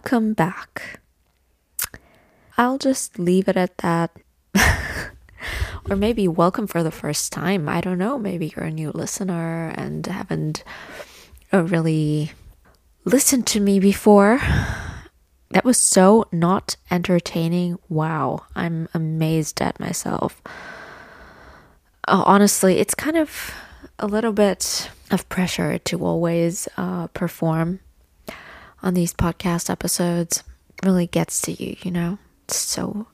welcome back. I'll just leave it at that. Or maybe welcome for the first time. I don't know. Maybe you're a new listener and haven't really listened to me before. That was so not entertaining. Wow, I'm amazed at myself. Honestly, it's kind of a little bit of pressure to always perform on these podcast episodes. It really gets to you, you know? It's so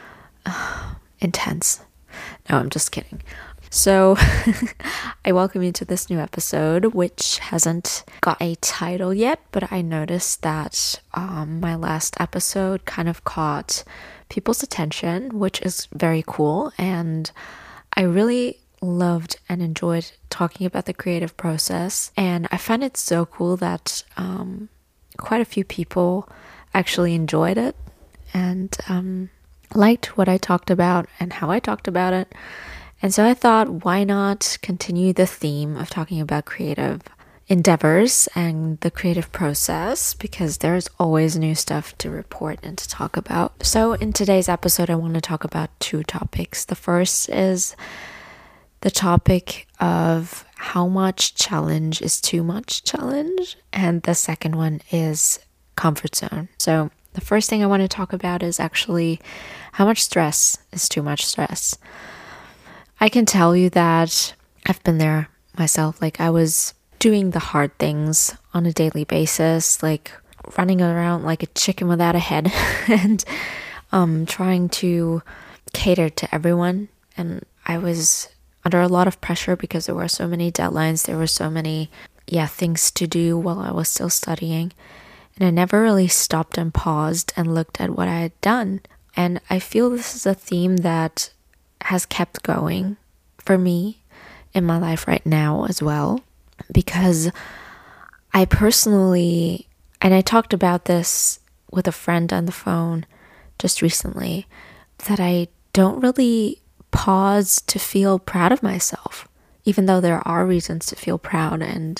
intense. No, I'm just kidding. So I welcome you to this new episode, which hasn't got a title yet, but I noticed that my last episode kind of caught people's attention, which is very cool. And I really loved and enjoyed talking about the creative process. And I find it so cool that quite a few people actually enjoyed it and liked what I talked about and how I talked about it. And so I thought, why not continue the theme of talking about creative endeavors and the creative process, because there's always new stuff to report and to talk about. So in today's episode, I want to talk about two topics. The first is the topic of how much challenge is too much challenge. And the second one is comfort zone. So the first thing I want to talk about is actually how much stress is too much stress. I can tell you that I've been there myself. Like, I was doing the hard things on a daily basis, like running around like a chicken without a head and trying to cater to everyone. And I was under a lot of pressure because there were so many deadlines. There were so many things to do while I was still studying. And I never really stopped and paused and looked at what I had done. And I feel this is a theme that has kept going for me in my life right now as well, because I personally, and I talked about this with a friend on the phone just recently, that I don't really pause to feel proud of myself, even though there are reasons to feel proud. And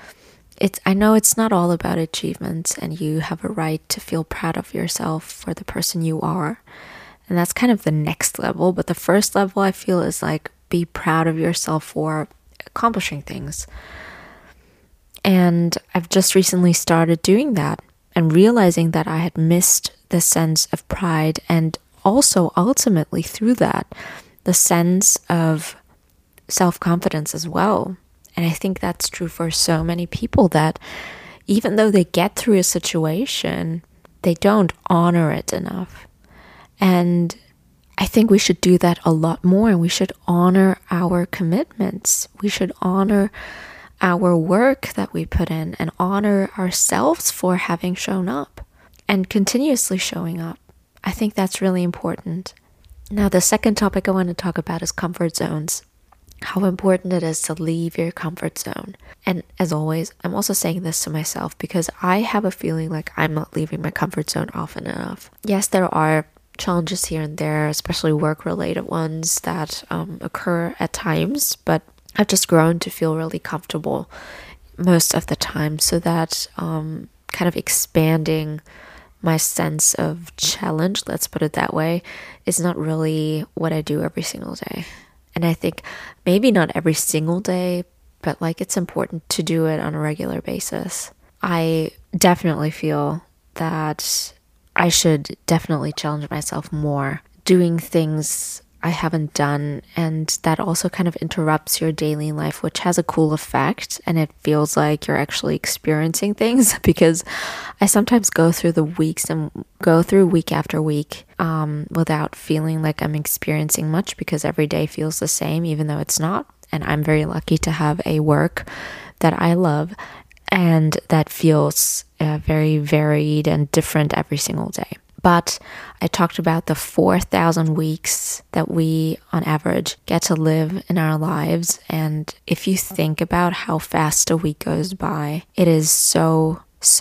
I know it's not all about achievements, and you have a right to feel proud of yourself for the person you are. And that's kind of the next level. But the first level, I feel, is like, be proud of yourself for accomplishing things. And I've just recently started doing that and realizing that I had missed the sense of pride, and also ultimately through that, the sense of self-confidence as well. And I think that's true for so many people, that even though they get through a situation, they don't honor it enough. And I think we should do that a lot more, and we should honor our commitments. We should honor our work that we put in and honor ourselves for having shown up and continuously showing up. I think that's really important. Now, the second topic I want to talk about is comfort zones. How important it is to leave your comfort zone. And as always, I'm also saying this to myself because I have a feeling like I'm not leaving my comfort zone often enough. Yes, there are challenges here and there, especially work-related ones that occur at times, but I've just grown to feel really comfortable most of the time, so that kind of expanding my sense of challenge, let's put it that way, is not really what I do every single day. And I think maybe not every single day, but like, it's important to do it on a regular basis. I definitely feel that I should definitely challenge myself more, doing things I haven't done, and that also kind of interrupts your daily life, which has a cool effect, and it feels like you're actually experiencing things, because I sometimes go through the weeks and go through week after week without feeling like I'm experiencing much, because every day feels the same, even though it's not. And I'm very lucky to have a work that I love and that feels very varied and different every single day. But I talked about the 4,000 weeks that we, on average, get to live in our lives. And if you think about how fast a week goes by, it is so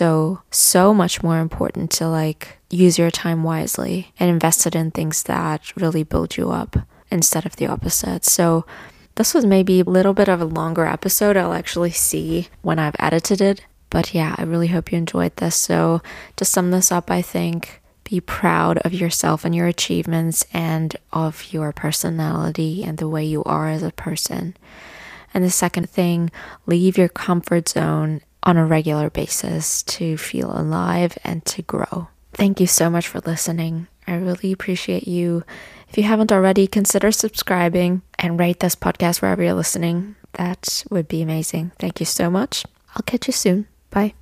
much more important to like use your time wisely and invest it in things that really build you up instead of the opposite. So this was maybe a little bit of a longer episode. I'll actually see when I've edited it. But yeah, I really hope you enjoyed this. So to sum this up, I think be proud of yourself and your achievements and of your personality and the way you are as a person. And the second thing, leave your comfort zone on a regular basis to feel alive and to grow. Thank you so much for listening. I really appreciate you. If you haven't already, consider subscribing and rate this podcast wherever you're listening. That would be amazing. Thank you so much. I'll catch you soon. Bye.